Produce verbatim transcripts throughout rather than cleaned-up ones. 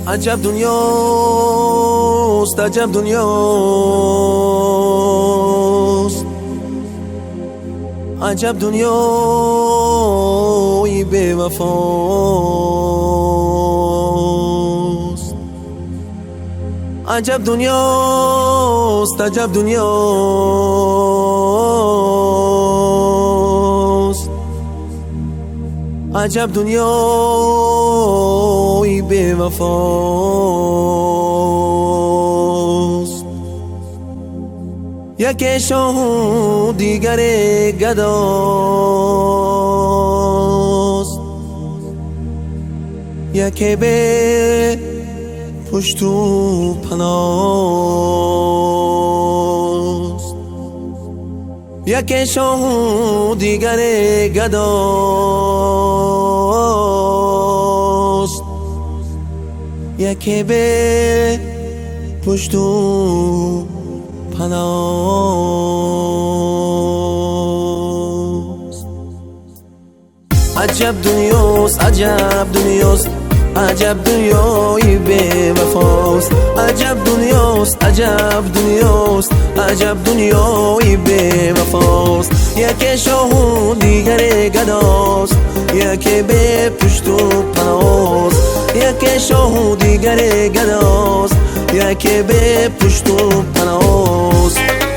عجب دنیاست، عجب دنیاست، عجب دنیای بی وفاست. عجب دنیاست، عجب دنیاست، عجب دنیای بی وفاست. یک شاه و دیگر گداست، یک به پشت و پناست. یک شاه و دیگر گداست، یک به پشت و پناست. عجب دنیاست، عجب دنیاست، عجب دنیای بی وفاست. عجب دنیاست، عجب دنیاست، عجب دنیای بی وفاست. یک شاه و دیگر گداست، یک به پشت و پناست. یک شاه و دیگر گداست، یک به پشت و پناست.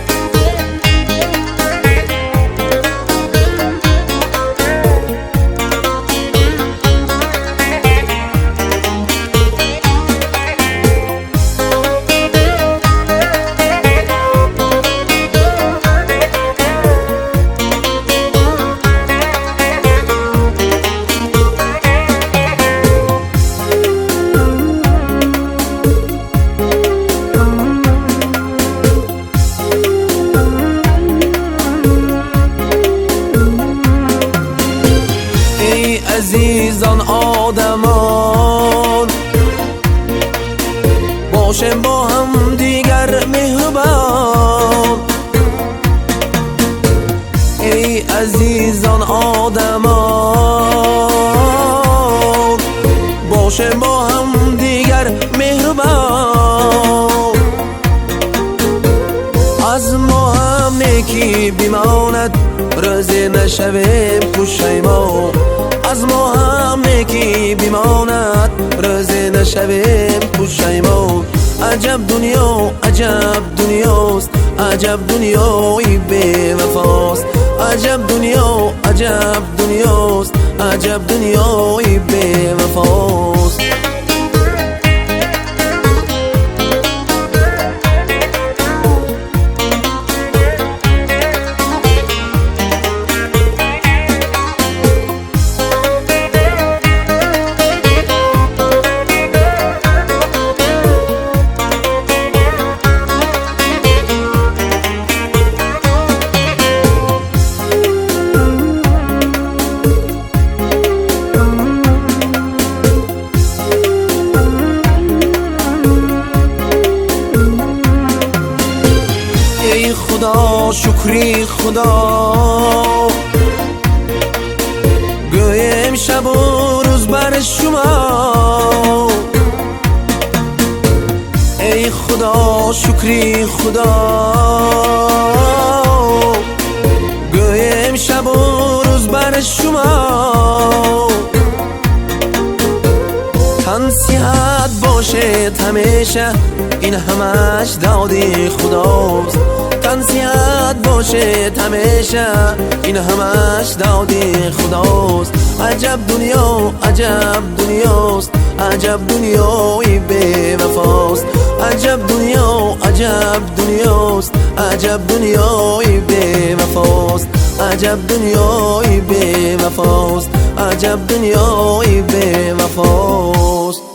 عزیزان آدمان باشیم با هم دیگر مهربان. ای عزیزان آدمان باشیم با هم دیگر مهربان. از ما هم نیکی بیماند، روز نشویم پشیمان. از ما هم نیکی بیماند، روز نشویم پشیمان. عجب دنیا، عجب دنیاست، عجب دنیای بی وفاست. عجب دنیا، عجب دنیاست، عجب دنیای بی وفاست. ای خدا شکری خدا، گویم شب و روز بر شما. ای خدا شکری خدا، گویم شب و روز بر شما. تن صحت باشه همیشه، این همش دادی خداست. تن صحت باشه همیشه، این همش دادی خداست. عجب دنیا، عجب دنیاست، عجب دنیای بی وفاست. عجب دنیا، عجب دنیاست، عجب دنیای بی وفاست. عجب دنیای بی وفاست، عجب دنیای بی وفاست.